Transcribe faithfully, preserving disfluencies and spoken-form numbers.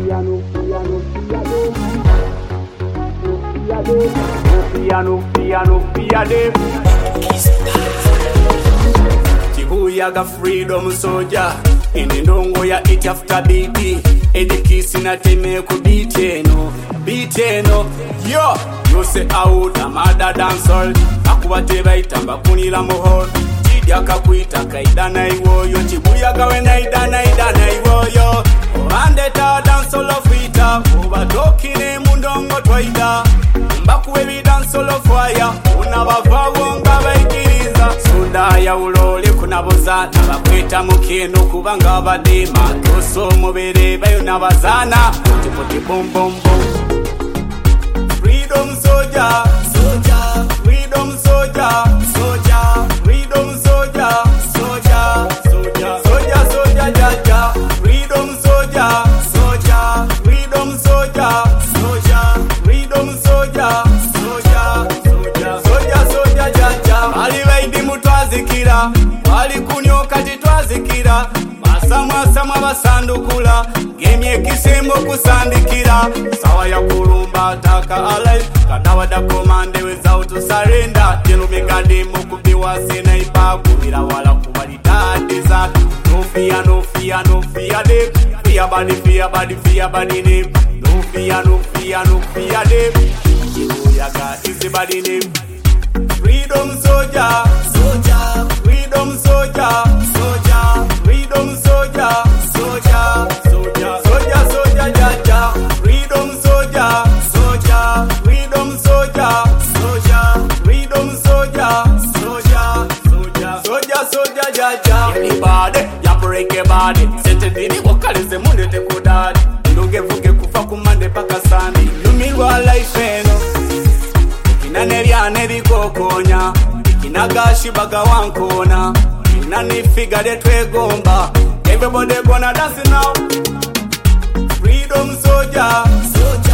piano, piano, piano, piano, piano. Chibuyaga freedom soldier. Indongo ya it after beat. Edikisi na teme ku beat eno, beat eno. Yo, you say out amada dancehall. Akubate baitamba kunila mohol. Chidya kuita kaidana iwoyo. Chibuyaga we naidana idana iwoyo. Bandeta dancehall of ita. Obatokine mundongo twaida. Mbakuwe bi dancehall of fire. Unabavawo nga baikiriza. Soda ya ulole kunaboza. Nabakweta mukeno kubanga badema. Toso mubere bayo nabazana. Tipoti bom bom bom. Freedom soldier, soldier, freedom soldier, soldier, freedom soldier, soldier, soldier, soldier, soldier, jaja, freedom soldier, soldier, freedom soldier, soldier, freedom soldier, soldier, soldier, soldier, soldier, jaja. Ali baidi mutwazikira, ali kunyoka titwazikira. Sama sama basandukula gemye kisembo kusandikira sawa ya kurumba taka alive kadawa da command without to surrender telo megade mukubiwa sena ipa kubira wala kubalitadiza no fear no fear no fear de fear body fear body fear body name no fear no fear no fear de yaga easy body name freedom soldier soldier freedom soldier soldier freedom soldier, soldier, soldier, soldier, soldier, jaja. Freedom soldier, soldier, freedom soldier, soldier, freedom soldier, soldier, soldier, soldier, soldier, jaja. Anybody, ya break your body. Sete dini wakalize munde te kudadi. Nduge vuge kufa kumande paka sandi. Lumiwa life eno. Kinane vyane vikokonya. Kinagashi baga wankona. Nani figure that we gomba. Everybody gonna dance now. Freedom soldier, soldier.